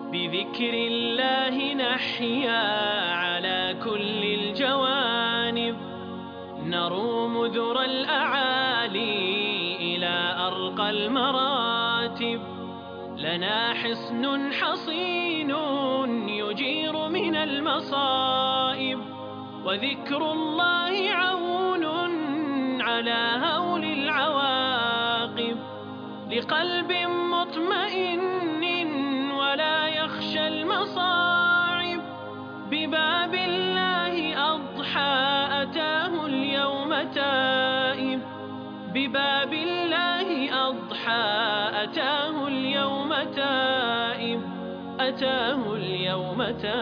بذكر الله نحيا على كل الجوانب، نروم ذرى الأعالي إلى أرقى المراتب. لنا حصن حصين يجير من المصائب، وذكر الله عون على هول العواقب. لقلب مطمئن ولا يخشى المصاعب، بباب الله أضحى أتاه اليوم تائب. بباب الله أضحى أتاه اليوم تائب. أتاه اليوم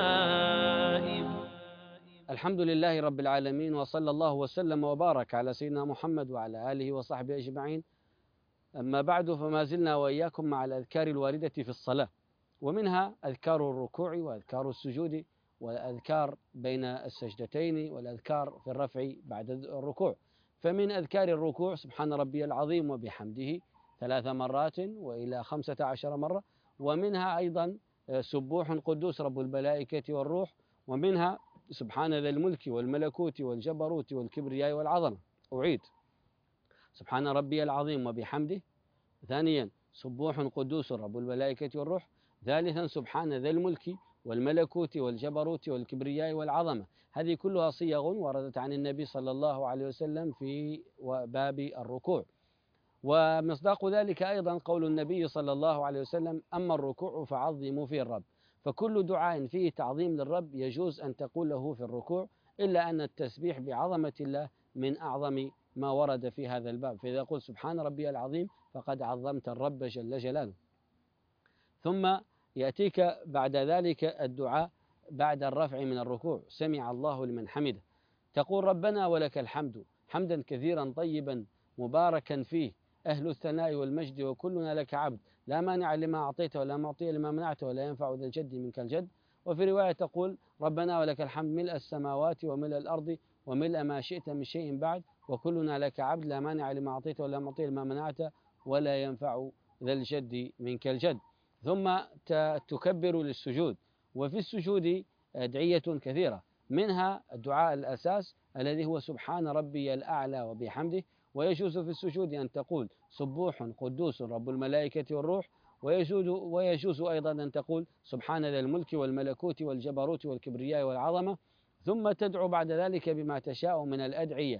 تائب. الحمد لله رب العالمين، وصلى الله وسلم وبارك على سيدنا محمد وعلى آله وصحبه أجمعين. أما بعد، فما زلنا وإياكم مع الأذكار الواردة في الصلاة، ومنها أذكار الركوع وأذكار السجود والأذكار بين السجدتين والأذكار في الرفع بعد الركوع. فمن أذكار الركوع سبحان ربي العظيم وبحمده 3 مرات وإلى 15 مرة، ومنها أيضا سبوح قدوس رب الملائكة والروح، ومنها سبحان ذا الملك والملكوت والجبروت والكبرياء والعظمة. أعيد: سبحان ربي العظيم وبحمده. ثانيا: سبوح قدوس رب الملائكة والروح. ثالثا: سبحان ذا الملك والملكوت والجبروت والكبرياء والعظمة. هذه كلها صيغ وردت عن النبي صلى الله عليه وسلم في باب الركوع. ومصداق ذلك أيضا قول النبي صلى الله عليه وسلم: أما الركوع فعظموا فيه الرب. فكل دعاء فيه تعظيم للرب يجوز أن تقوله في الركوع، إلا أن التسبيح بعظمة الله من أعظم ما ورد في هذا الباب. فإذا قلت سبحان ربي العظيم فقد عظمت الرب جل جلاله. ثم يأتيك بعد ذلك الدعاء بعد الرفع من الركوع: سمع الله لمن حمده. تقول: ربنا ولك الحمد حمدا كثيرا طيبا مباركا فيه، أهل الثناء والمجد، وكلنا لك عبد، لا مانع لما أعطيت ولا معطي لما منعت ولا ينفع ذا الجد منك الجد. وفي رواية تقول: ربنا ولك الحمد ملء السماوات وملء الأرض وملء ما شئت من شيء بعد، وكلنا لك عبد، لا مانع لما أعطيت ولا معطي لما منعت ولا ينفع ذا الجد منك الجد. ثم تكبر للسجود. وفي السجود أدعية كثيرة، منها الدعاء الأساس الذي هو سبحان ربي الأعلى وبحمده. ويجوز في السجود أن تقول: سبوح قدوس رب الملائكة والروح. ويجوز أيضا أن تقول: سبحان ذا الملك والملكوت والجبروت والكبرياء والعظمة. ثم تدعو بعد ذلك بما تشاء من الأدعية.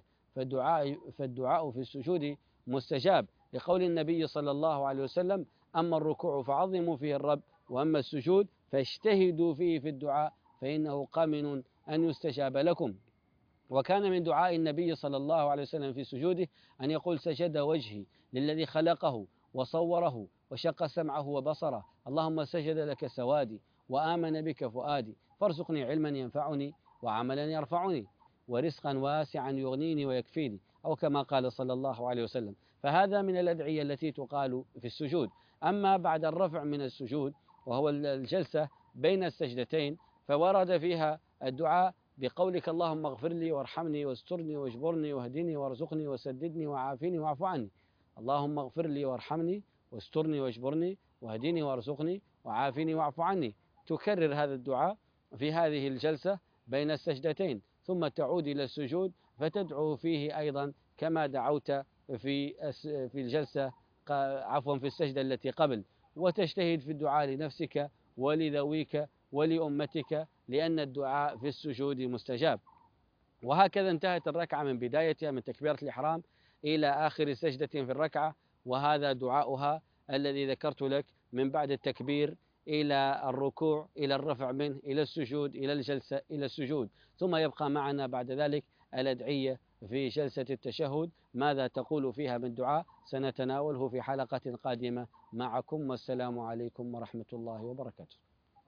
فالدعاء في السجود مستجاب، لقول النبي صلى الله عليه وسلم: أما الركوع فعظموا فيه الرب، وأما السجود فاجتهدوا فيه في الدعاء، فإنه قامن أن يستجاب لكم. وكان من دعاء النبي صلى الله عليه وسلم في سجوده أن يقول: سجد وجهي للذي خلقه وصوره وشق سمعه وبصره، اللهم سجد لك سوادي وآمن بك فؤادي، فارزقني علما ينفعني وعملا يرفعني ورزقا واسعا يغنيني ويكفيني، أو كما قال صلى الله عليه وسلم. فهذا من الأدعية التي تقال في السجود. أما بعد الرفع من السجود وهو الجلسة بين السجدتين، فورد فيها الدعاء بقولك: اللهم اغفر لي وارحمني واسترني واجبرني واهدني وارزقني وسددني وعافني واعف عني. اللهم اغفر لي وارحمني واسترني واجبرني واهدني وارزقني وعافني واعف عني. تكرر هذا الدعاء في هذه الجلسة بين السجدتين، ثم تعود إلى السجود فتدعو فيه أيضا كما دعوت في الجلسة في السجدة التي قبل، وتجتهد في الدعاء لنفسك ولذويك ولأمتك، لأن الدعاء في السجود مستجاب. وهكذا انتهت الركعة من بدايتها من تكبيرة الإحرام إلى آخر سجدة في الركعة، وهذا دعاؤها الذي ذكرت لك من بعد التكبير إلى الركوع إلى الرفع منه إلى السجود إلى الجلسة إلى السجود. ثم يبقى معنا بعد ذلك الأدعية في جلسة التشهد، ماذا تقول فيها من دعاء سنتناوله في حلقة قادمة معكم، والسلام عليكم ورحمة الله وبركاته.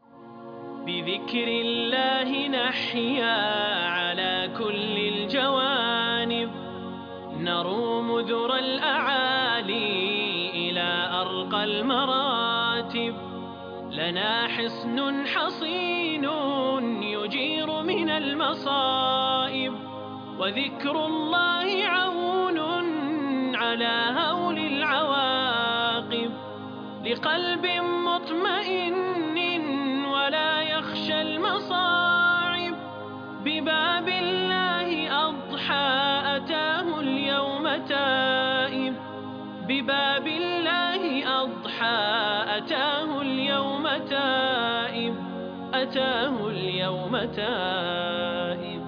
بذكر الله نحيا على كل الجوانب، نروم ذرى الأعالي إلى أرقى المراتب. لنا حصن حصين يجير من المصائب، وذكر الله عون على هول العواقب. لقلب مطمئن تائب، بباب الله أضحى، أتاه اليوم تائب، أتاه اليوم تائب.